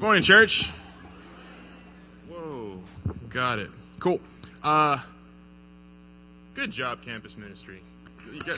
Morning, church. Whoa, got it. Cool. Good job, campus ministry. You got,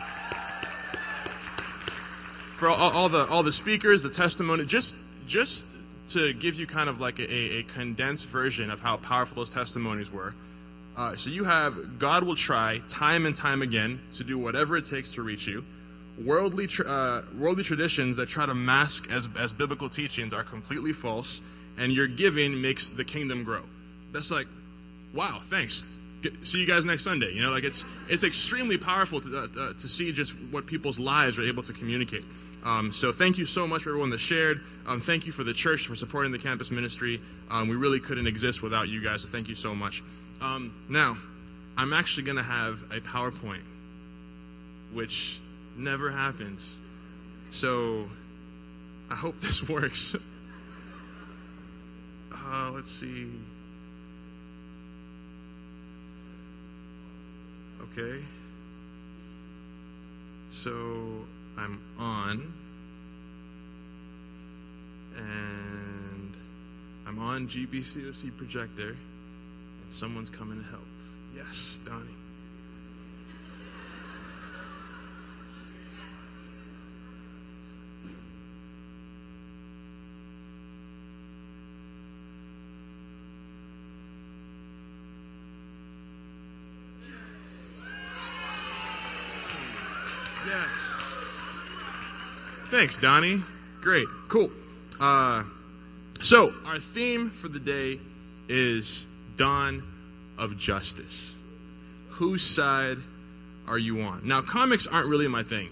for all the speakers, the testimony, just to give you kind of like a condensed version of how powerful those testimonies were. So you have God will try time and time again to do whatever it takes to reach you. Worldly traditions that try to mask as biblical teachings are completely false, and your giving makes the kingdom grow. That's like, wow, thanks. See you guys next Sunday. You know, like it's extremely powerful to see just what people's lives are able to communicate. So thank you so much for everyone that shared. Thank you for the church for supporting the campus ministry. We really couldn't exist without you guys, so thank you so much. Now, I'm actually going to have a PowerPoint, which never happens. So I hope this works. Let's see. Okay. So I'm on. And I'm on GBCOC projector. And someone's coming to help. Yes, Donnie. Yes. Thanks, Donnie. Great. Cool. So our theme for the day is Dawn of Justice. Whose side are you on? Now, comics aren't really my thing.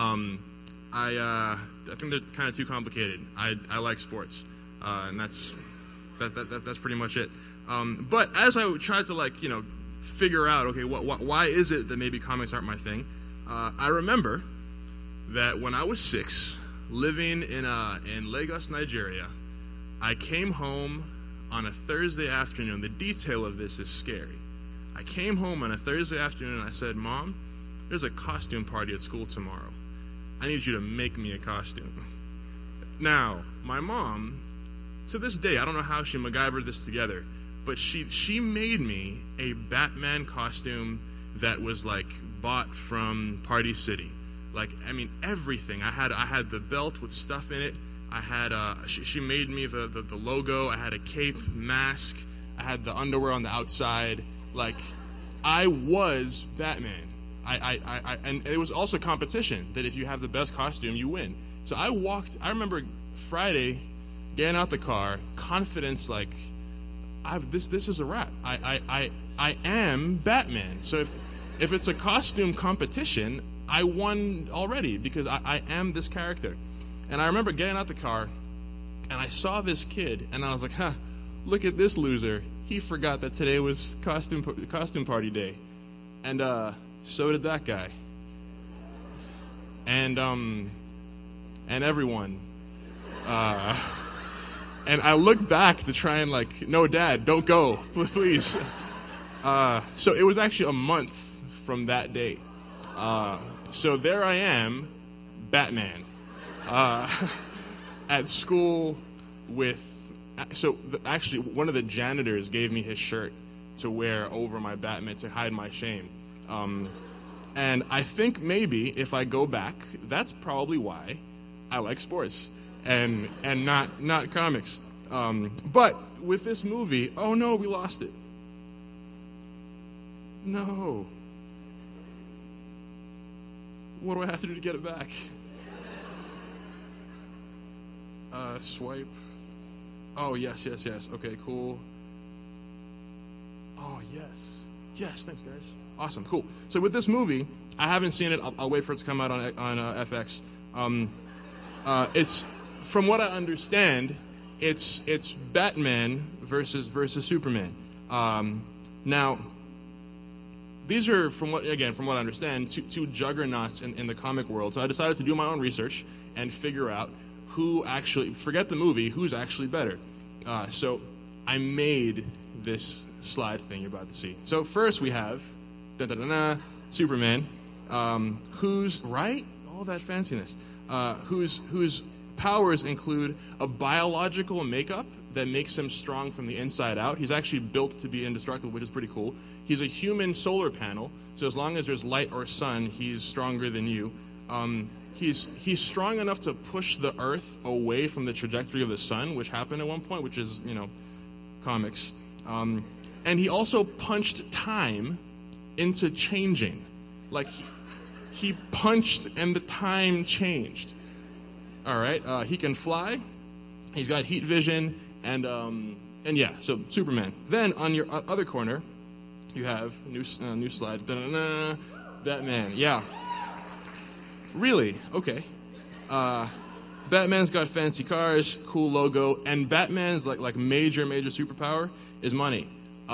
I think they're kind of too complicated. I like sports, and that's pretty much it. But as I tried to figure out, okay, why is it that maybe comics aren't my thing? I remember that when I was 6, living in Lagos, Nigeria, I came home on a Thursday afternoon. The detail of this is scary. I came home on a Thursday afternoon and I said, Mom, there's a costume party at school tomorrow. I need you to make me a costume. Now, my mom, to this day, I don't know how she MacGyvered this together, but she made me a Batman costume that was bought from Party City. Everything. I had the belt with stuff in it. I had she made me the logo. I had a cape, mask. I had the underwear on the outside. I was Batman. And it was also competition that if you have the best costume, you win. So I remember Friday getting out the car, confidence this is a wrap. I am Batman. So if it's a costume competition, I won already because I am this character. And I remember getting out the car, and I saw this kid, and I was like, look at this loser. He forgot that today was costume party day. And so did that guy. And everyone. And I looked back to try and no, Dad, don't go, please. So it was actually a month from that day. So there I am, Batman, at school with. So actually, one of the janitors gave me his shirt to wear over my Batman to hide my shame. And I think maybe if I go back, that's probably why I like sports and not comics. But with this movie, oh no, we lost it. No. What do I have to do to get it back? Swipe. Oh, yes. Okay, cool. Oh, yes. Yes, thanks, guys. Awesome, cool. So with this movie, I haven't seen it. I'll wait for it to come out on FX. It's, from what I understand, it's Batman versus Superman. Now, these are, from what I understand, two juggernauts in the comic world. So I decided to do my own research and figure out who actually, forget the movie, who's actually better. So I made this slide thing you're about to see. So first we have Superman, who's, right? All that fanciness. Who's powers include a biological makeup that makes him strong from the inside out. He's actually built to be indestructible, which is pretty cool. He's a human solar panel, so as long as there's light or sun, he's stronger than you. He's strong enough to push the Earth away from the trajectory of the sun, which happened at one point, which is, comics. And he also punched time into changing. Like, he punched and the time changed. All right, he can fly. He's got heat vision, and yeah, so Superman. Then on your other corner, you have new slide. Da-da-da, Batman. Yeah. Really? Okay. Batman's got fancy cars, cool logo, and Batman's like major superpower is money.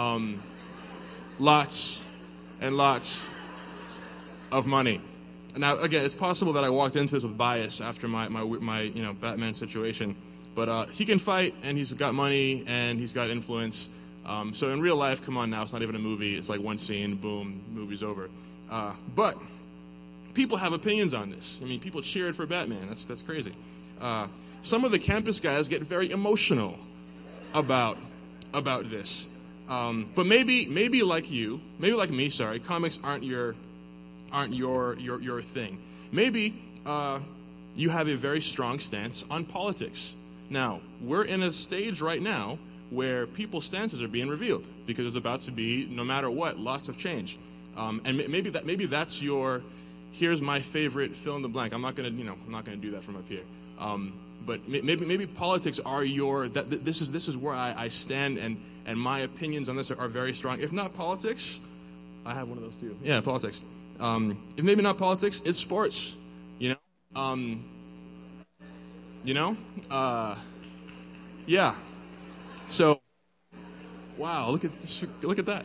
Lots and lots of money. Now, again, it's possible that I walked into this with bias after my Batman situation, but he can fight, and he's got money, and he's got influence. So in real life, come on now, it's not even a movie. It's like one scene, boom, movie's over. But people have opinions on this. I mean, people cheered for Batman. That's crazy. Some of the campus guys get very emotional about this. But maybe like you, maybe like me, sorry, comics aren't your thing. Maybe you have a very strong stance on politics. Now, we're in a stage right now where people's stances are being revealed because there's about to be, no matter what, lots of change. And maybe that's your, here's my favorite fill in the blank. I'm not gonna do that from up here. But maybe politics are your, this is where I stand, and my opinions on this are very strong. If not politics, I have one of those too. Yeah, politics. If maybe not politics, it's sports. Yeah. So, wow, look at that.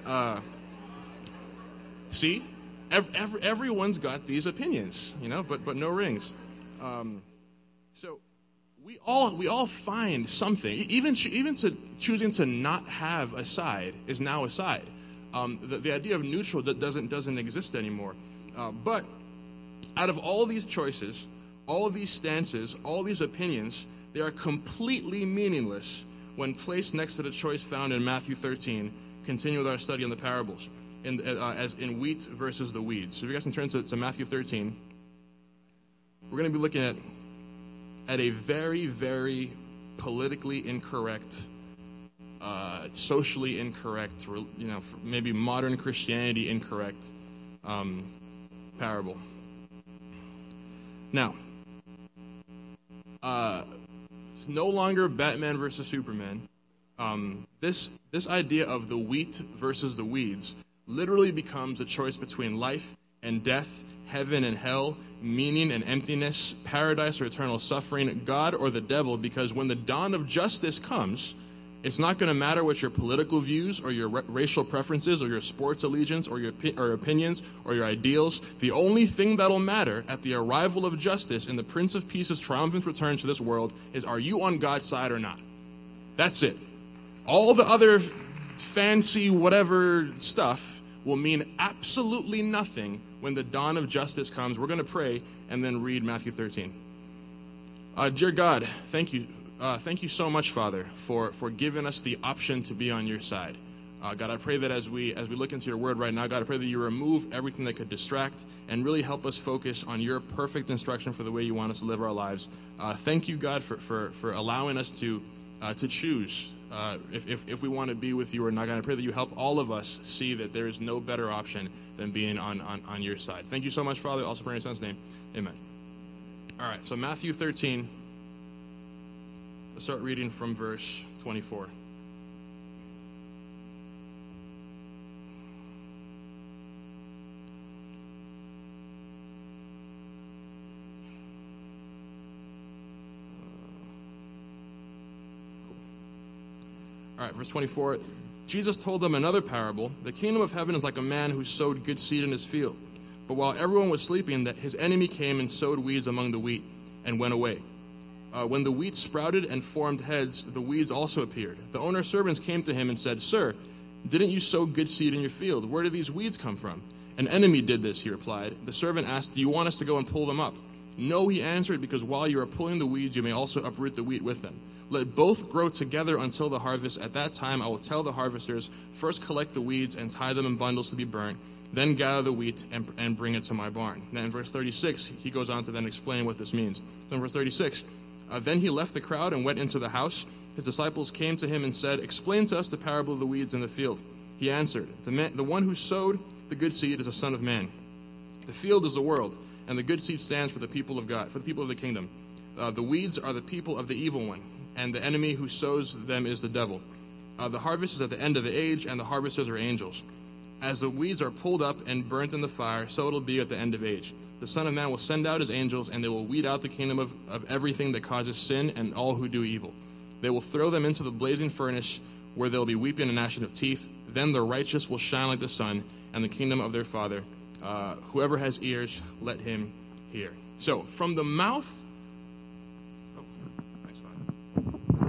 See, everyone's got these opinions, but no rings. So we all find something. Even to choosing to not have a side is now a side. The idea of neutral that doesn't exist anymore. But out of all these choices, all these stances, all these opinions, they are completely meaningless when placed next to the choice found in Matthew 13. Continue with our study on the parables, as in wheat versus the weeds. So if you guys can turn to Matthew 13, we're going to be looking at a very, very politically incorrect, socially incorrect, maybe modern Christianity incorrect parable. Now, it's no longer Batman versus Superman. This idea of the wheat versus the weeds literally becomes a choice between life and death, heaven and hell, meaning and emptiness, paradise or eternal suffering, God or the devil, because when the dawn of justice comes, it's not going to matter what your political views or your racial preferences or your sports allegiance or your opinions or your ideals. The only thing that'll matter at the arrival of justice in the Prince of Peace's triumphant return to this world is, are you on God's side or not? That's it. All the other fancy whatever stuff will mean absolutely nothing when the dawn of justice comes. We're going to pray and then read Matthew 13. Dear God, thank you. Thank you so much, Father, for giving us the option to be on your side. God, I pray that as we look into your word right now, God, I pray that you remove everything that could distract and really help us focus on your perfect instruction for the way you want us to live our lives. Thank you, God, for allowing us to choose if we want to be with you or not. God, I pray that you help all of us see that there is no better option than being on your side. Thank you so much, Father. Also pray in your son's name. Amen. All right, so Matthew 13. Let's start reading from verse 24. All right, verse 24. Jesus told them another parable. The kingdom of heaven is like a man who sowed good seed in his field. But while everyone was sleeping, that his enemy came and sowed weeds among the wheat and went away. When the wheat sprouted and formed heads, the weeds also appeared. The owner's servants came to him and said, "Sir, didn't you sow good seed in your field? Where did these weeds come from?" "An enemy did this," he replied. The servant asked, "Do you want us to go and pull them up?" No, he answered, because while you are pulling the weeds, you may also uproot the wheat with them. Let both grow together until the harvest. At that time I will tell the harvesters, first collect the weeds and tie them in bundles to be burnt, then gather the wheat and bring it to my barn. Now in verse 36, he goes on to then explain what this means. So in verse 36, then he left the crowd and went into the house. His disciples came to him and said, explain to us the parable of the weeds in the field. He answered, the one who sowed the good seed is the Son of Man. The field is the world, and the good seed stands for the people of God, for the people of the kingdom. The weeds are the people of the evil one, and the enemy who sows them is the devil. The harvest is at the end of the age, and the harvesters are angels. As the weeds are pulled up and burnt in the fire, so it'll be at the end of age. The Son of Man will send out his angels, and they will weed out the kingdom of everything that causes sin and all who do evil. They will throw them into the blazing furnace, where there will be weeping and gnashing of teeth. Then the righteous will shine like the sun, and the kingdom of their Father. Whoever has ears, let him hear. So, from the mouth... Oh, thanks, Father.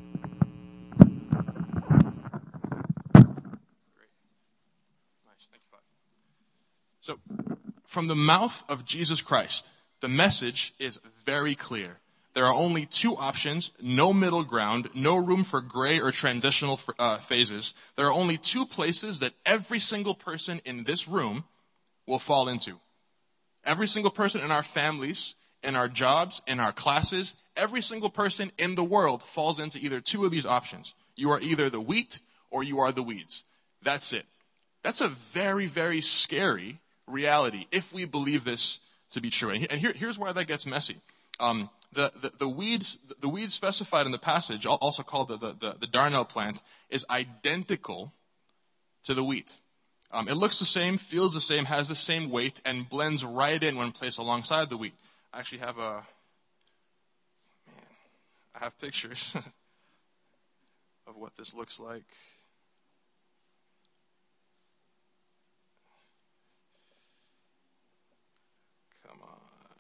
Great. Nice, thank you, Father. So, from the mouth of Jesus Christ, the message is very clear. There are only two options, no middle ground, no room for gray or transitional phases. There are only two places that every single person in this room will fall into. Every single person in our families, in our jobs, in our classes, every single person in the world falls into either two of these options. You are either the wheat or you are the weeds. That's it. That's a very, very scary reality if we believe this to be true. And here's why that gets messy. The weeds specified in the passage, also called the darnel plant, is identical to the wheat. It looks the same, feels the same, has the same weight, and blends right in when placed alongside the wheat. I actually have I have pictures of what this looks like. Come on.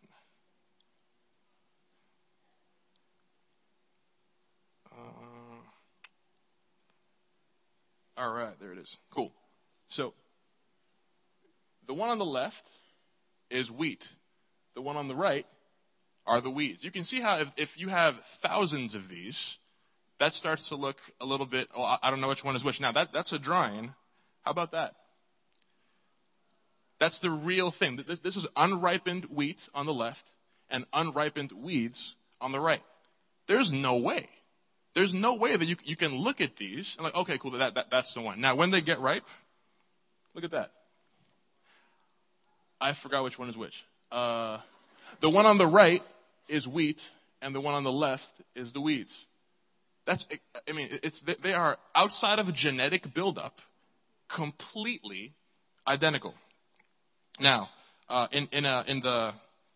All right, there it is. Cool. So, the one on the left is wheat. The one on the right are the weeds. You can see how if you have thousands of these, that starts to look a little bit, I don't know which one is which. Now, that's a drawing. How about that? That's the real thing. This is unripened wheat on the left and unripened weeds on the right. There's no way. There's no way that you can look at these and like, okay, cool, that's the one. Now, when they get ripe, look at that. I forgot which one is which. The one on the right is wheat, and the one on the left is the weeds. They are outside of a genetic buildup, completely identical. Now, the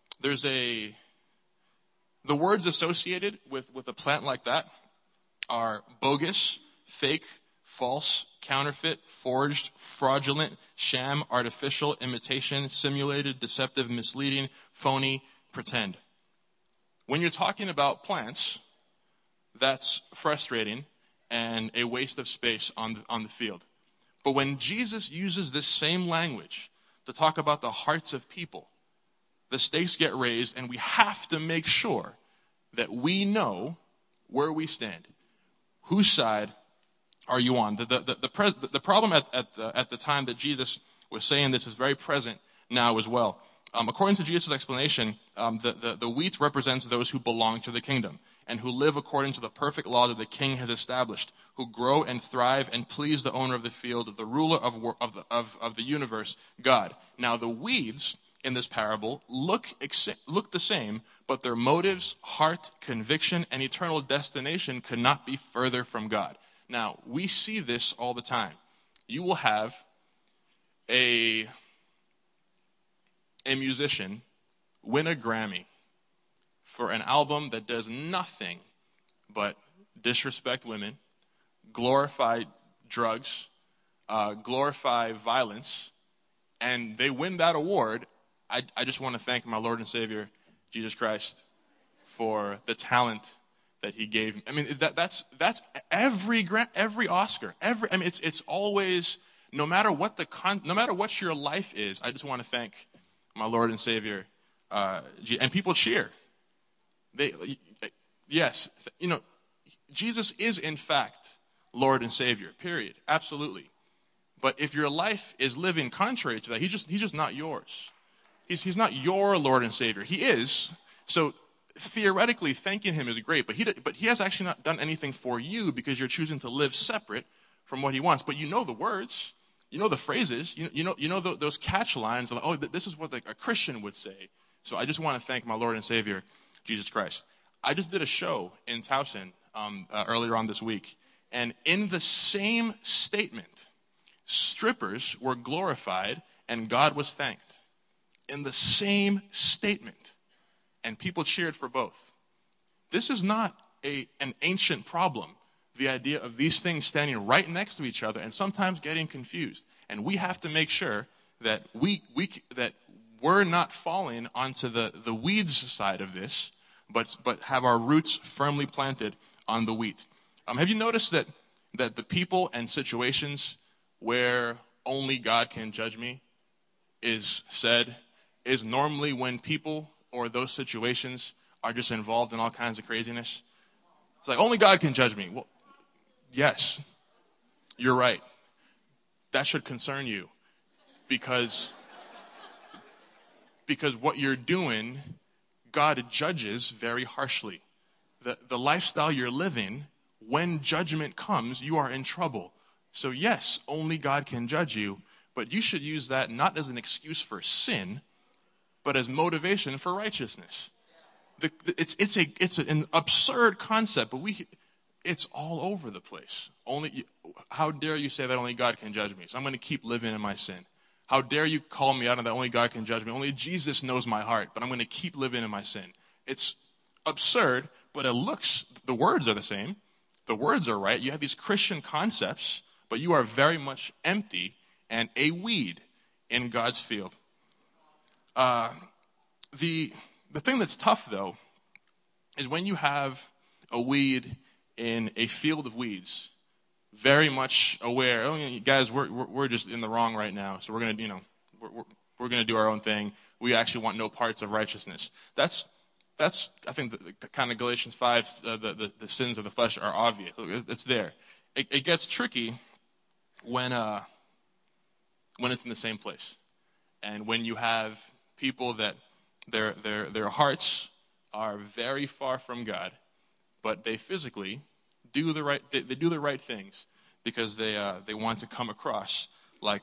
words associated with a plant like that are bogus, fake, false, counterfeit, forged, fraudulent, sham, artificial, imitation, simulated, deceptive, misleading, phony, pretend. When you're talking about plants, that's frustrating and a waste of space on the field. But when Jesus uses this same language to talk about the hearts of people, the stakes get raised, and we have to make sure that we know where we stand. Whose side are you on? The problem at the time that Jesus was saying this is very present now as well. According to Jesus' explanation, the wheat represents those who belong to the kingdom and who live according to the perfect law that the king has established, who grow and thrive and please the owner of the field, the ruler of the universe, God. Now the weeds in this parable look the same, but their motives, heart, conviction, and eternal destination could not be further from God. Now, we see this all the time. You will have a musician win a Grammy for an album that does nothing but disrespect women, glorify drugs, glorify violence, and they win that award. I just want to thank my Lord and Savior, Jesus Christ, for the talent that he gave me. I mean, that's every Oscar. It's always, no matter what your life is, I just want to thank my Lord and Savior, and people cheer. Yes, Jesus is in fact Lord and Savior, period, absolutely. But if your life is living contrary to that, he's just not yours. He's not your Lord and Savior. He is. So theoretically, thanking him is great, but he has actually not done anything for you because you're choosing to live separate from what he wants. But you know the words, you know the phrases, you know those catch lines. Like, oh, this is what a Christian would say. So I just want to thank my Lord and Savior, Jesus Christ. I just did a show in Towson earlier on this week, and in the same statement, strippers were glorified and God was thanked. In the same statement. And people cheered for both. This is not an ancient problem. The idea of these things standing right next to each other and sometimes getting confused. And we have to make sure that that we're not falling onto the weeds side of this, but have our roots firmly planted on the wheat. Have you noticed that the people and situations where only God can judge me is normally when people or those situations are just involved in all kinds of craziness? It's like, only God can judge me. Well, yes, you're right. That should concern you because what you're doing, God judges very harshly. The lifestyle you're living, when judgment comes, you are in trouble. So yes, only God can judge you, but you should use that not as an excuse for sin, but as motivation for righteousness. It's an absurd concept, but it's all over the place. How dare you say that only God can judge me? So I'm going to keep living in my sin. How dare you call me out on that only God can judge me? Only Jesus knows my heart, but I'm going to keep living in my sin. It's absurd, but the words are the same. The words are right. You have these Christian concepts, but you are very much empty and a weed in God's field. The thing that's tough, though, is when you have a weed in a field of weeds, very much aware, guys, we're just in the wrong right now, so we're gonna, we're gonna do our own thing. We actually want no parts of righteousness. That's I think the kind of Galatians 5, the sins of the flesh are obvious. It's there. It gets tricky when it's in the same place, and when you have people that their hearts are very far from God, but they physically do the right things because they want to come across like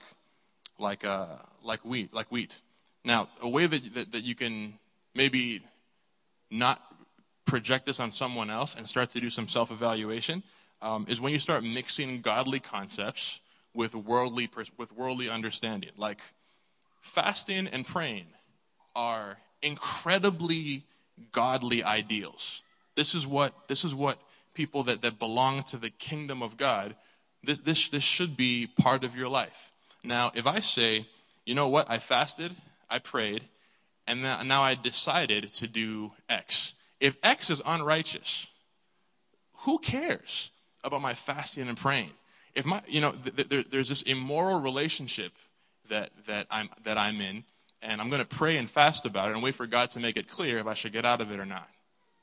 wheat. Now, a way that you can maybe not project this on someone else and start to do some self-evaluation is when you start mixing godly concepts with worldly understanding. Like fasting and praying are incredibly godly ideals. This is what people that belong to the kingdom of God, this should be part of your life. Now, if I say, you know what, I fasted, I prayed, and now I decided to do X. If X is unrighteous, who cares about my fasting and praying? If there's this immoral relationship that I'm in, and I'm going to pray and fast about it and wait for God to make it clear if I should get out of it or not.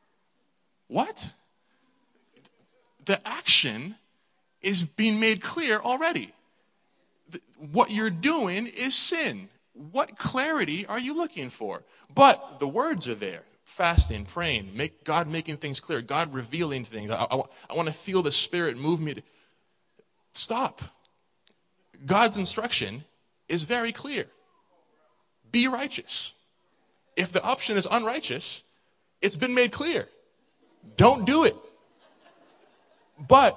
What? The action is being made clear already. What you're doing is sin. What clarity are you looking for? But the words are there. Fasting, praying, God making things clear, God revealing things. I want to feel the Spirit move me. Stop. God's instruction is very clear. Be righteous. If the option is unrighteous, it's been made clear. Don't do it. But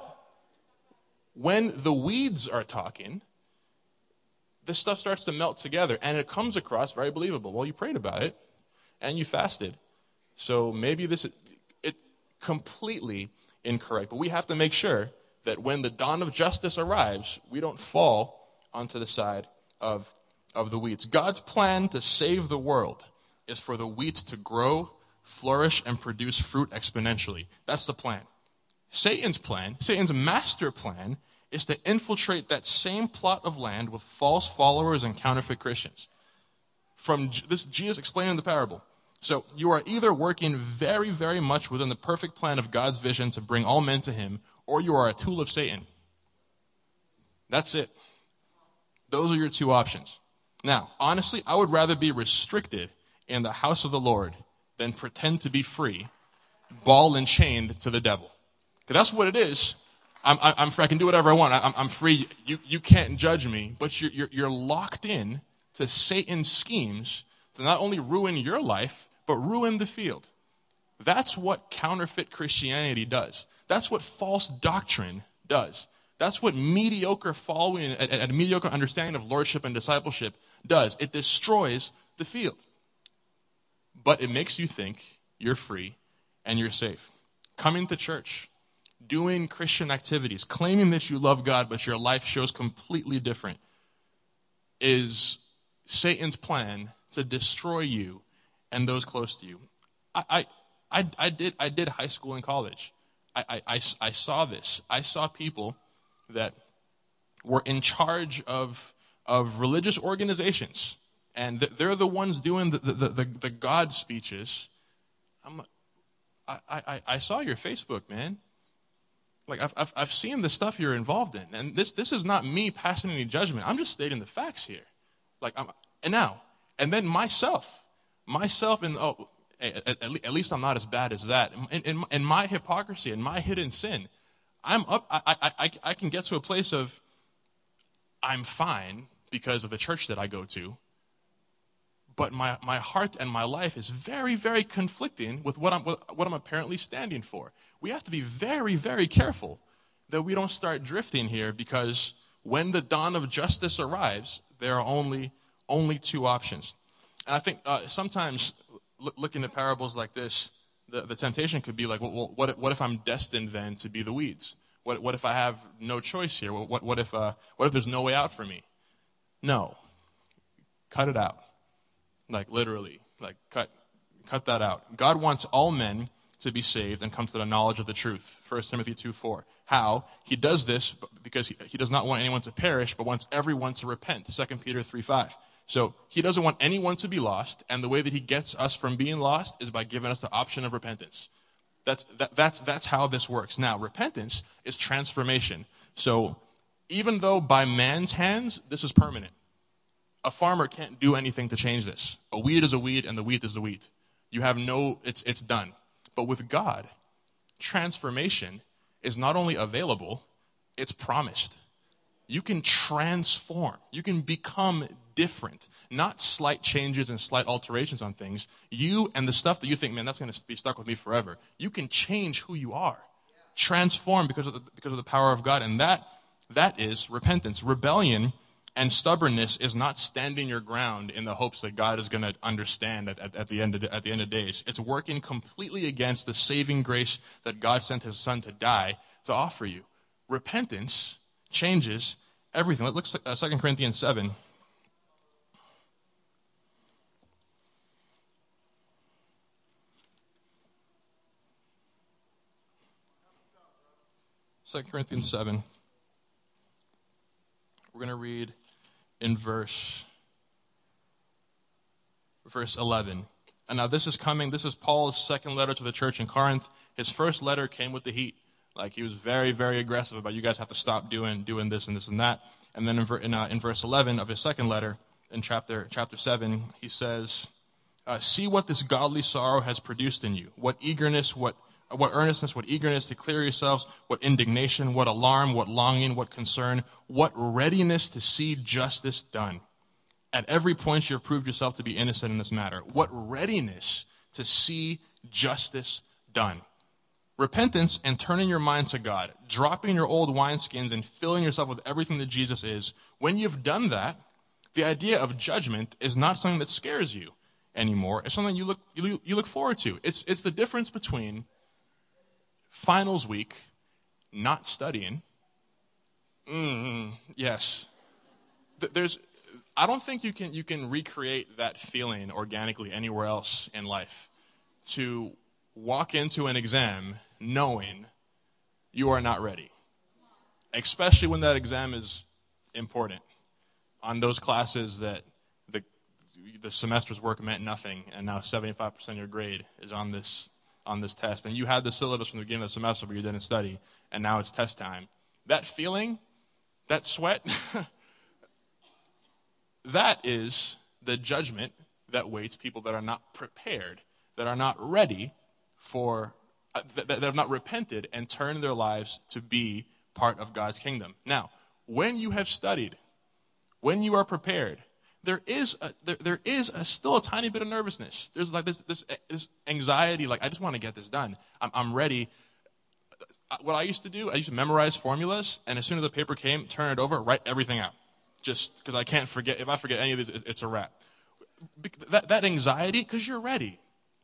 when the weeds are talking, this stuff starts to melt together, and it comes across very believable. Well, you prayed about it, and you fasted, so maybe this is completely incorrect. But we have to make sure that when the dawn of justice arrives, we don't fall onto the side of the weeds. God's plan to save the world is for the wheat to grow, flourish, and produce fruit exponentially. That's the plan. Satan's master plan, is to infiltrate that same plot of land with false followers and counterfeit Christians. From this, Jesus explaining the parable. So you are either working very, very much within the perfect plan of God's vision to bring all men to him, or you are a tool of Satan. That's it. Those are your two options. Now, honestly, I would rather be restricted in the house of the Lord than pretend to be free, ball and chained to the devil. Because that's what it is. I'm free. I can do whatever I want. I'm free. You can't judge me. But you're locked in to Satan's schemes to not only ruin your life, but ruin the field. That's what counterfeit Christianity does. That's what false doctrine does. That's what mediocre following and a mediocre understanding of lordship and discipleship does. It destroys the field. But it makes you think you're free and you're safe. Coming to church, doing Christian activities, claiming that you love God, but your life shows completely different, is Satan's plan to destroy you and those close to you. I did high school and college. I saw this. I saw people that were in charge of religious organizations, and they're the ones doing the God speeches. I saw your Facebook, man. Like I've seen the stuff you're involved in, and this is not me passing any judgment. I'm just stating the facts here. And then myself, and at least I'm not as bad as that. In my hypocrisy and my hidden sin, I'm up. I can get to a place of I'm fine because of the church that I go to, but my heart and my life is very, very conflicting with what I'm apparently standing for. We have to be very, very careful that we don't start drifting here, because when the dawn of justice arrives, there are only two options. And I think sometimes looking at parables like this, the temptation could be like, well, what if I'm destined then to be the weeds? What if I have no choice here? What if there's no way out for me? No, cut it out. Like literally, like cut that out. God wants all men to be saved and come to the knowledge of the truth. 1 Timothy 2:4. How? He does this because he does not want anyone to perish, but wants everyone to repent. 2 Peter 3:5. So he doesn't want anyone to be lost, and the way that he gets us from being lost is by giving us the option of repentance. That's how this works. Now, repentance is transformation. So even though by man's hands, this is permanent. A farmer can't do anything to change this. A weed is a weed, and the wheat is the wheat. You have it's done. But with God, transformation is not only available, it's promised. You can transform. You can become different. Not slight changes and slight alterations on things. You and the stuff that you think, man, that's going to be stuck with me forever. You can change who you are. Transform because of the power of God. And that is repentance. Rebellion and stubbornness is not standing your ground in the hopes that God is going to understand at the end of days. It's working completely against the saving grace that God sent his son to die to offer you. Repentance changes everything. Let's look at 2 Corinthians 7. 2 Corinthians 7. We're going to read in verse 11. And now this is Paul's second letter to the church in Corinth. His first letter came with the heat. Like, he was very, very aggressive about, you guys have to stop doing this and this and that. And then in verse 11 of his second letter, in chapter 7, he says, see what this godly sorrow has produced in you. What eagerness, what earnestness, what eagerness to clear yourselves, what indignation, what alarm, what longing, what concern, what readiness to see justice done. At every point you have proved yourself to be innocent in this matter. What readiness to see justice done. Repentance and turning your mind to God, dropping your old wineskins and filling yourself with everything that Jesus is. When you've done that, the idea of judgment is not something that scares you anymore. It's something you look forward to. It's the difference between finals week, not studying. Yes. I don't think you can recreate that feeling organically anywhere else in life. To walk into an exam knowing you are not ready, especially when that exam is important. On those classes that the semester's work meant nothing, and now 75% of your grade is on this test, and you had the syllabus from the beginning of the semester, but you didn't study, and now it's test time. That feeling, that sweat, that is the judgment that waits people that are not prepared, that are not ready for, that have not repented and turned their lives to be part of God's kingdom. Now, when you have studied, when you are prepared, there is still a tiny bit of nervousness. There's like this anxiety, like I just want to get this done. I'm ready. What I used to do, I used to memorize formulas, and as soon as the paper came, turn it over, write everything out. Just because I can't forget. If I forget any of this, it's a wrap. That anxiety, because you're ready.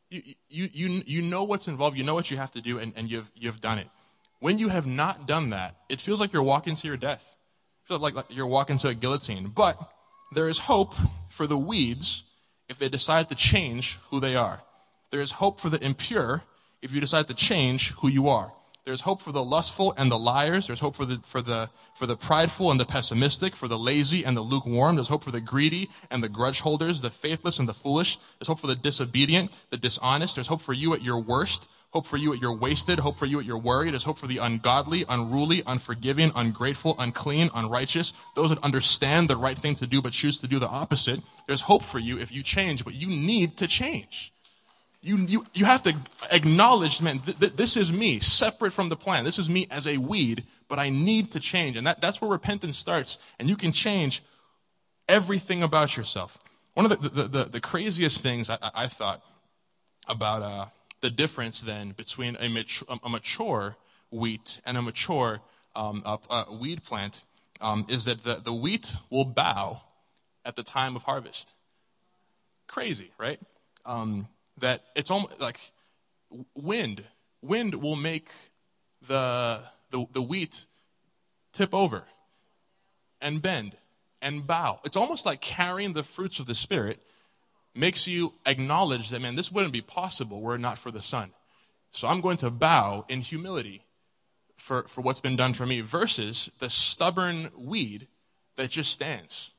You know what's involved. You know what you have to do, and you've done it. When you have not done that, it feels like you're walking to your death. It feels like you're walking to a guillotine. But there is hope for the weeds if they decide to change who they are. There is hope for the impure if you decide to change who you are. There's hope for the lustful and the liars. There's hope for the prideful and the pessimistic, for the lazy and the lukewarm. There's hope for the greedy and the grudge holders, the faithless and the foolish. There's hope for the disobedient, the dishonest. There's hope for you at your worst. Hope for you at your wasted. Hope for you at your worried. There's hope for the ungodly, unruly, unforgiving, ungrateful, unclean, unrighteous. Those that understand the right thing to do but choose to do the opposite. There's hope for you if you change, but you need to change. You have to acknowledge, man, this is me, separate from the plan. This is me as a weed, but I need to change. And that's where repentance starts. And you can change everything about yourself. One of the craziest things I thought about the difference then between a mature wheat and a mature weed plant is that the wheat will bow at the time of harvest. Crazy, right? That it's almost like wind. Wind will make the wheat tip over and bend and bow. It's almost like carrying the fruits of the Spirit makes you acknowledge that, man, this wouldn't be possible were it not for the Son. So I'm going to bow in humility for what's been done for me versus the stubborn weed that just stands.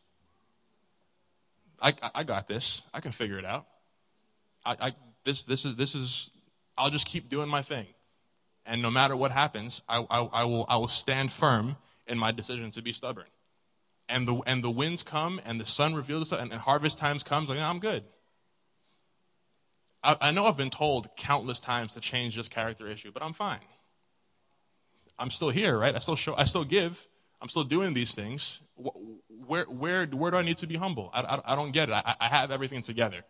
I got this. I can figure it out. This is I'll just keep doing my thing, and no matter what happens, I will stand firm in my decision to be stubborn. And the winds come, and the sun reveals itself, and harvest times comes. Like, I'm good. I know I've been told countless times to change this character issue, but I'm fine. I'm still here, right? I still give. I'm still doing these things. Where do I need to be humble? I don't get it. I have everything together.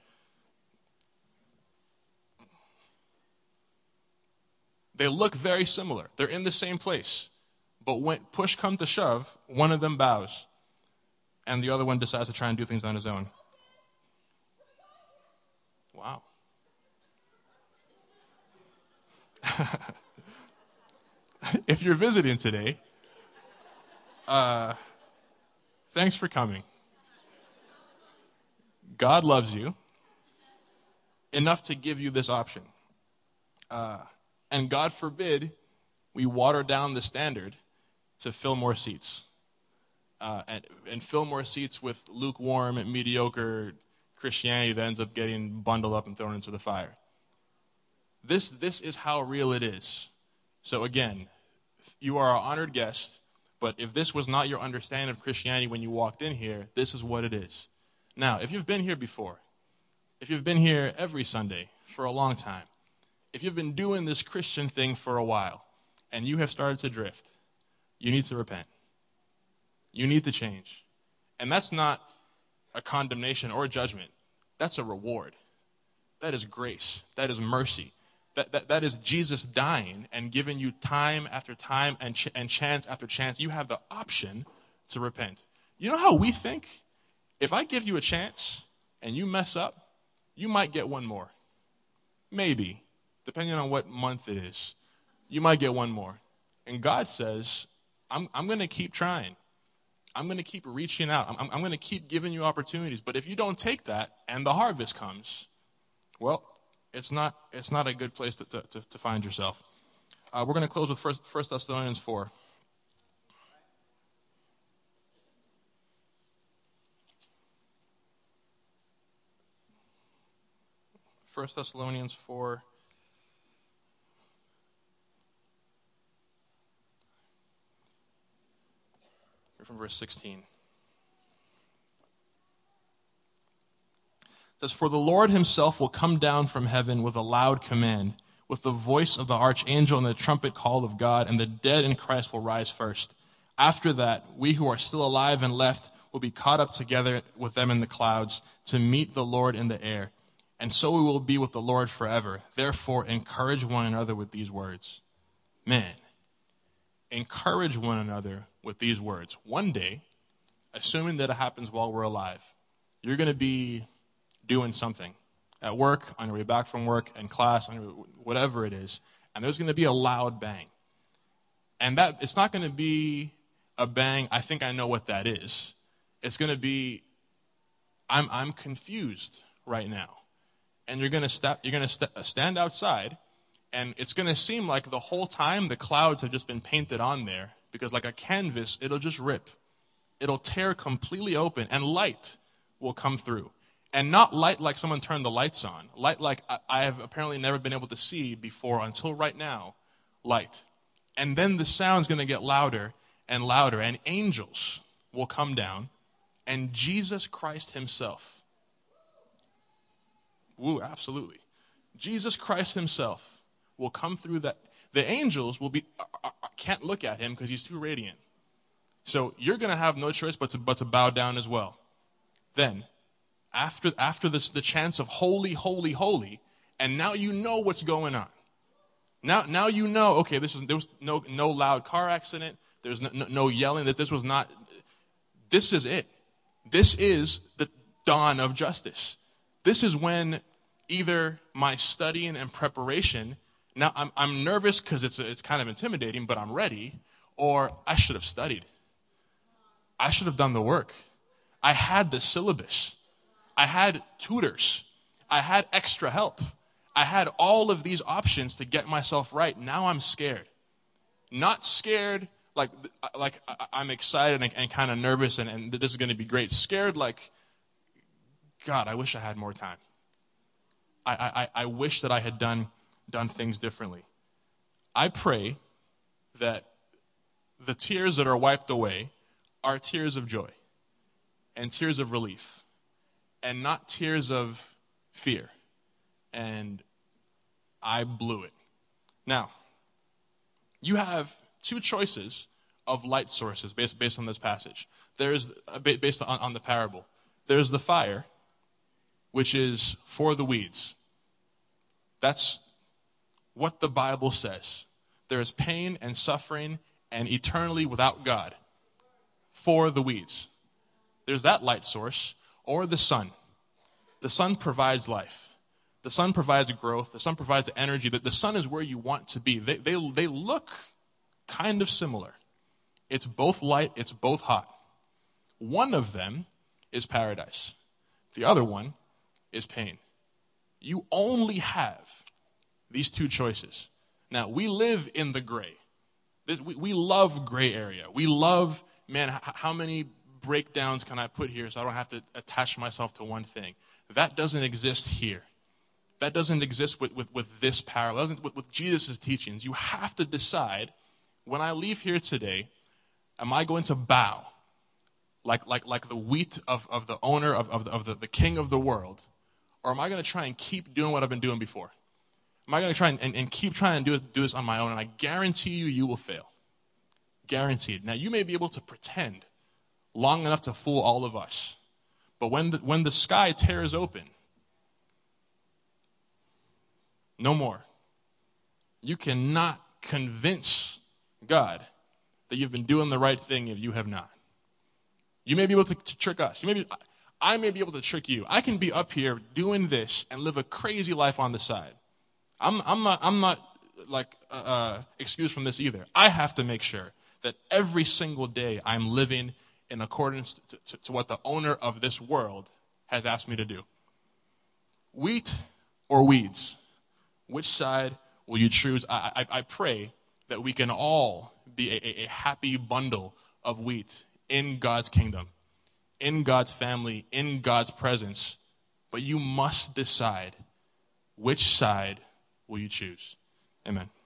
They look very similar. They're in the same place. But when push comes to shove, one of them bows. And the other one decides to try and do things on his own. Wow. If you're visiting today, thanks for coming. God loves you enough to give you this option. And God forbid we water down the standard to fill more seats. And fill more seats with lukewarm and mediocre Christianity that ends up getting bundled up and thrown into the fire. This is how real it is. So again, you are an honored guest, but if this was not your understanding of Christianity when you walked in here, this is what it is. Now, if you've been here before, if you've been here every Sunday for a long time, if you've been doing this Christian thing for a while and you have started to drift, you need to repent. You need to change. And that's not a condemnation or a judgment. That's a reward. That is grace. That is mercy. That is Jesus dying and giving you time after time and chance after chance. You have the option to repent. You know how we think? If I give you a chance and you mess up, you might get one more. Maybe. Depending on what month it is, you might get one more. And God says, I'm going to keep trying. I'm going to keep reaching out. I'm going to keep giving you opportunities. But if you don't take that and the harvest comes, well, it's not a good place to find yourself. We're going to close with 1 Thessalonians 4. 1 Thessalonians 4. From verse 16. It says, "For the Lord himself will come down from heaven with a loud command, with the voice of the archangel and the trumpet call of God, and the dead in Christ will rise first. After that, we who are still alive and left will be caught up together with them in the clouds to meet the Lord in the air. And so we will be with the Lord forever. Therefore, encourage one another with these words." Man, encourage one another with these words. One day, assuming that it happens while we're alive, you're going to be doing something at work, on your way back from work, in class, whatever it is, and there's going to be a loud bang. And that it's not going to be a bang, I think I know what that is. It's going to be, I'm confused right now. And you're going to stand outside, and it's going to seem like the whole time the clouds have just been painted on there, because like a canvas, it'll just rip. It'll tear completely open, and light will come through. And not light like someone turned the lights on. Light like I have apparently never been able to see before until right now. Light. And then the sound's going to get louder and louder, and angels will come down, and Jesus Christ himself. Woo, absolutely. Jesus Christ himself will come through that. The angels will be can't look at him because he's too radiant. So you're going to have no choice but to bow down as well. Then, after this, the chants of holy, holy, holy, and now you know what's going on. Now you know. Okay, there was no loud car accident. There's no yelling. This was not. This is it. This is the dawn of justice. This is when either my studying and preparation. Now, I'm nervous because it's kind of intimidating, but I'm ready. Or I should have studied. I should have done the work. I had the syllabus. I had tutors. I had extra help. I had all of these options to get myself right. Now I'm scared. Not scared like I'm excited and kind of nervous and this is going to be great. Scared like, God, I wish I had more time. I wish that I had done things differently. I pray that the tears that are wiped away are tears of joy and tears of relief and not tears of fear. And I blew it. Now, you have two choices of light sources based on this passage. There's based on the parable. There's the fire, which is for the weeds. That's what the Bible says. There is pain and suffering and eternally without God for the weeds. There's that light source, or the sun. The sun provides life. The sun provides growth. The sun provides energy. The sun is where you want to be. They look kind of similar. It's both light. It's both hot. One of them is paradise. The other one is pain. You only have these two choices. Now, we live in the gray. We love gray area. We love, man, how many breakdowns can I put here so I don't have to attach myself to one thing? That doesn't exist here. That doesn't exist with this parable. That doesn't with Jesus' teachings. You have to decide, when I leave here today, am I going to bow like the wheat of the owner of the king of the world, or am I going to try and keep doing what I've been doing before? Am I going to try and keep trying to do this on my own? And I guarantee you will fail. Guaranteed. Now, you may be able to pretend long enough to fool all of us. But when the sky tears open, no more. You cannot convince God that you've been doing the right thing if you have not. You may be able to trick us. I may be able to trick you. I can be up here doing this and live a crazy life on the side. I'm not excused from this either. I have to make sure that every single day I'm living in accordance to what the owner of this world has asked me to do. Wheat or weeds? Which side will you choose? I pray that we can all be a happy bundle of wheat in God's kingdom, in God's family, in God's presence. But you must decide which side will you choose? Amen.